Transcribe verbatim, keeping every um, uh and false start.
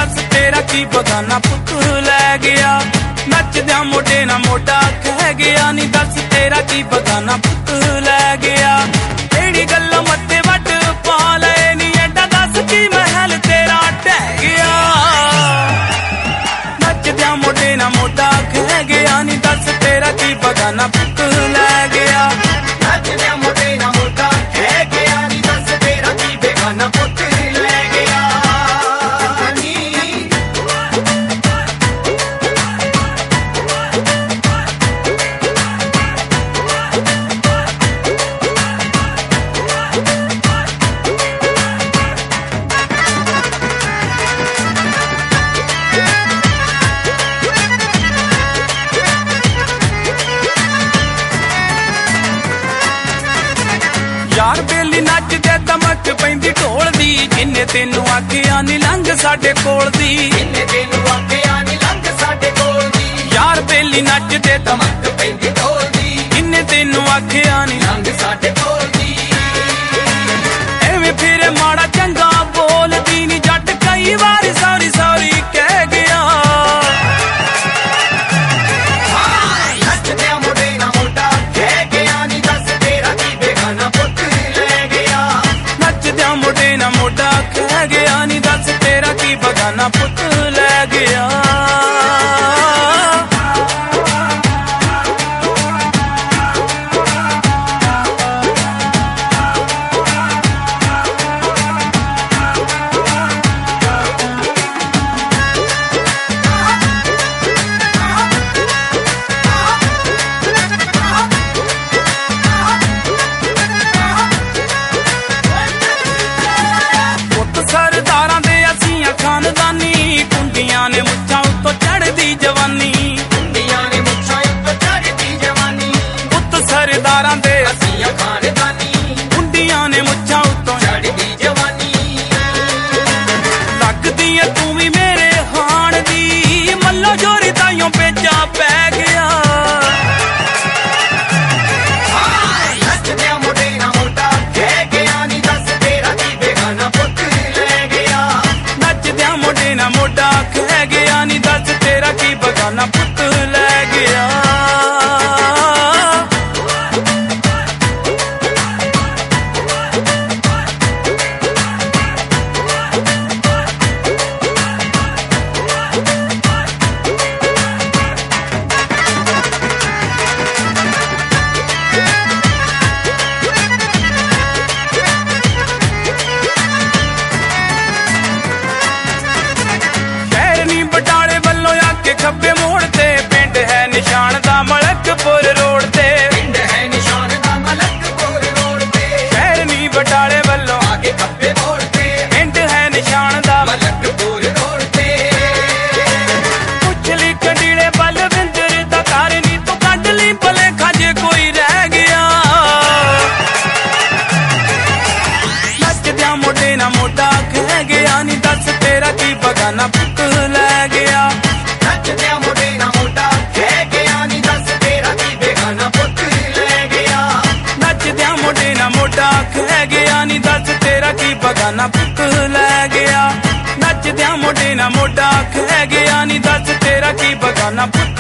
दस तेरा की बगाना पुत लै गया। नचद्या मोढे ना मोढा कह गया नी दस तेरा की बगाना पुत लै गया। एड़ी गल्लां मत्थे वट पा ले नी एडा दस की महल तेरा ढह गया। नचद्या मोढे ना मोढा कह गया नी दस तेरा की बगाना पुत लै गया। नचद्या मोढे ना मोढा कह गया नी दस तेरा की बेगाना पुत लै गया। यार बेली नचदे दमक पैंदी ढोल दी जिन्ने तेनू आखिया नी लंघ साडे कोल दी। जिन्ने तेनू आखिया नी लंघ साडे कोल दी। यार बेली नचदे दमक पैंदी ढोल दी जिन्ने तेनू आखिया नी लंघ साडे कोल दी। एवें फिर माड़ा चंगा बोलदी नी जट कई वारी सॉरी सॉरी कह गया। नचद्या मोढे ना मोढा कह गया नी दस तेरा की बेगाना पुत लै गया। नचद्या मोढे ना मोढा कह गया नी दस तेरा की बगाना पुत लै गया। सरदारां दे असीं खानदानी कुंडियां ने मुच्छां उत्तों चढ़दी जवानी। कुंडियां ने मुच्छां उत्तों चढ़दी जवानी। पुत्त सरदारां दे असीं खानदानी कुंडियां ने मुच्छां उत्तों चढ़दी जवानी। लगदी ऐ तू भी मेरे हाण दी मल्लो जोरी ताइयों पेचा पै गया। नचद्या मोढे ना मोढा कह गया नी दस तेरा की बेगाना पुत लै गया। नचद्या मोढे ना मोढा कह गया नी दस तेरा की बगाना पुत लै गया। बटाले वल्लों आके खब्बे मोड़ ते पिंड है निशान दा मलकपुर रोड ते। पिंड है निशान दा मलकपुर रोड ते। शहर नी बटाले वल्लों आके खब्बे मोड़ ते पिंड है निशान दा मलकपुर रोड ते। पुछ ली कंडीले बलविंदर दा घर नी तू कढ ली भलेखा जे कोई रह गया। नचद्या मोढे ना मोढा कह गया नी दस तेरा की बगाना पुत लै गया। नचद्या मोढे ना मोढा कह गया नी दस तेरा की बेगाना पुत लै गया। नचद्या मोढे ना मोढा कह गया नी दस तेरा की बगाना पुत लै गया। नचद्या मोढे ना मोढा कह गया नी दस तेरा की बगाना पुत